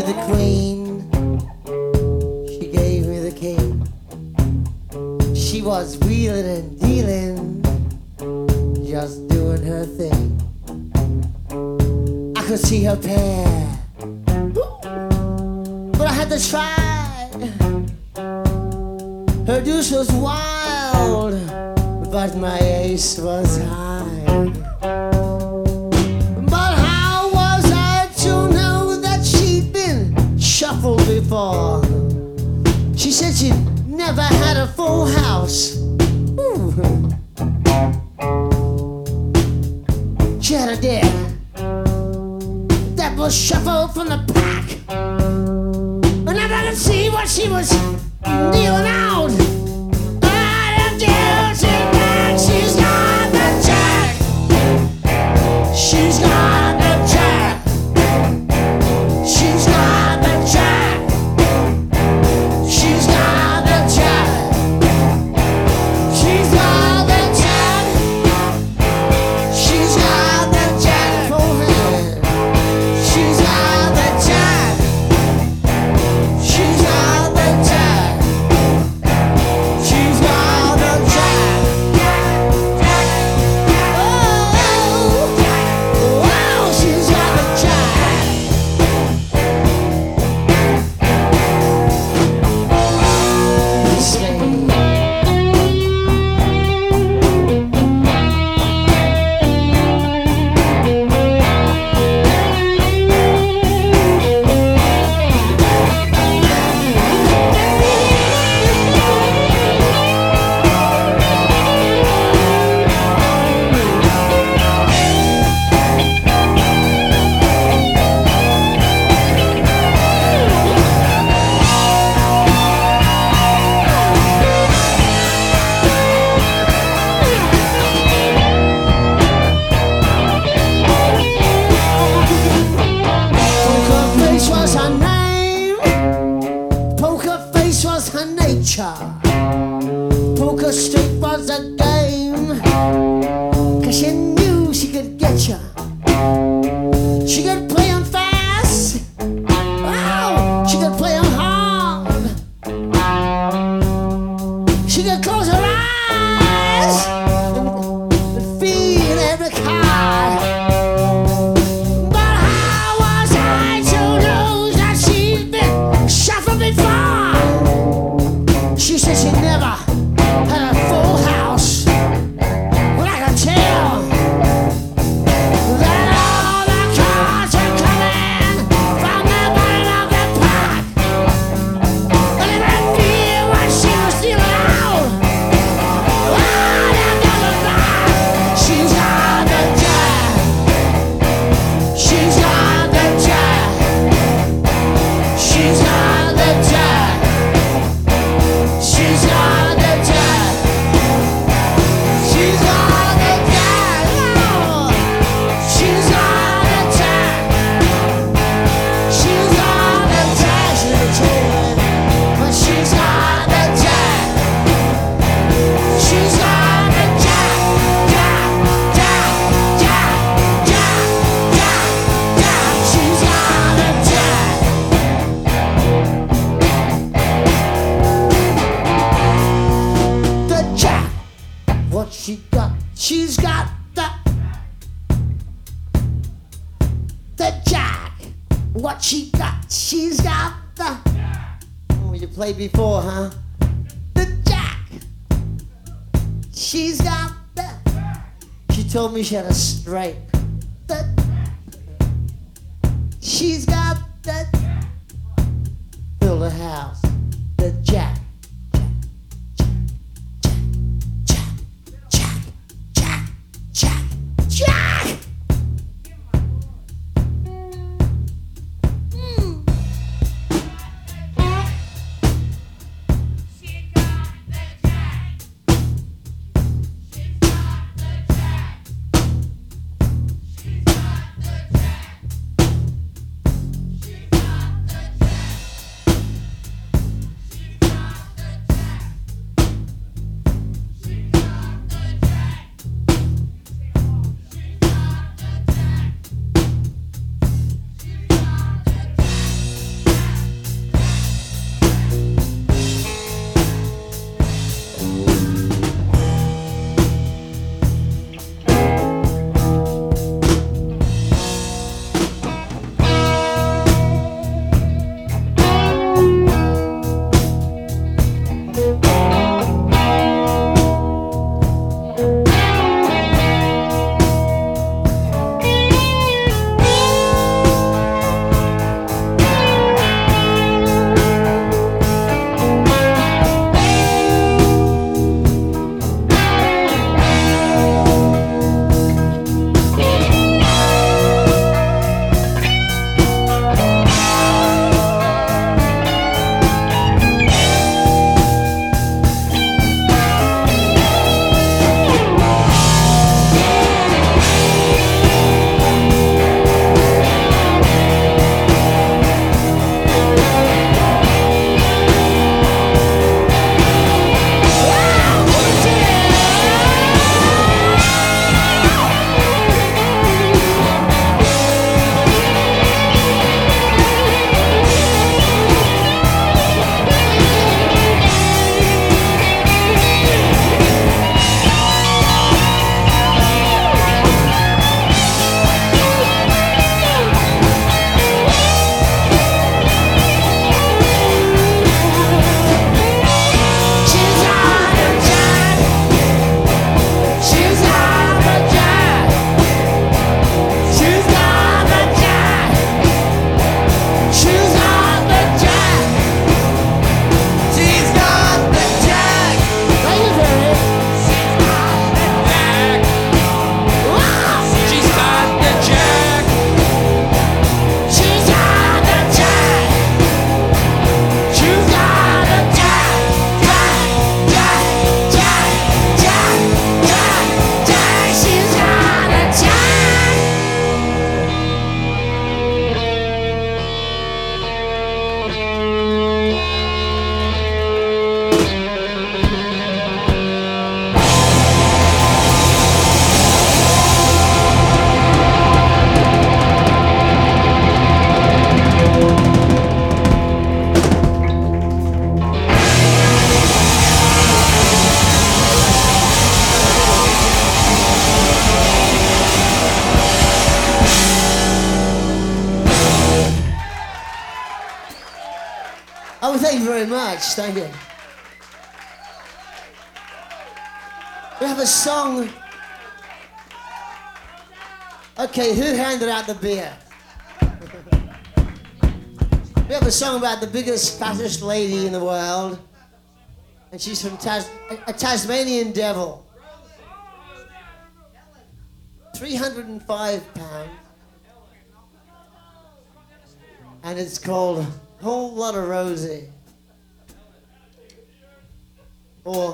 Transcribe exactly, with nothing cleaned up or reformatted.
the queen. She gave me the key. She was wheeling and dealing, just doing her thing. I could see her pair, but I had to try. Her deuce was wild, but my ace was high. But how was I to know that she'd been shuffled before? She said she'd never had a full house. Ooh. She had a deck that was shuffled from the pack, and I could see what she was dealing out. But if Jilty back, she's got the jack. She's got the jack. She's got the jack. She's got the jack. She's got the jack. She's got the jack for hand. She's got the jack. She's got the jack. She's got the jack. Oh, wow, she's got the jack. Say, Poker Face was her name. Poker Face was her nature. Poker Street was a game, 'cause she knew she could get ya. She could play 'em fast. Wow, she could play 'em hard. She could close her eyes and, and feel every card. But how was I to know that she'd been shuffled before? She said she never had a full house. Well, I could tell that all the cards were coming from the bottom of the pack. And if I feel what she was dealing out, oh, that never back. She's got the jack. She's got the jack. She's got the jack. She's got the jack. She's got the jack. Oh, she's got the jack. She's got the jack. She's a jack. But she's got the jack. She's got the jack. Jack, jack, jack, jack, jack, jack. She's got the jack. The jack. What she got? She's got the the jack. What she got? She's got the. Oh, you played before, huh? The jack. She's got the. She told me she had a strike. The. She's got the. Build a house. The jack. Jack, jack, jack, jack, jack. Mm. Oh, thank you very much. Thank you. We have a song. Okay, who handed out the beer? We have a song about the biggest, fattest lady in the world. And she's from Tas- a Tasmanian devil. three hundred five pounds. And it's called Whole Lot of Rosie. Or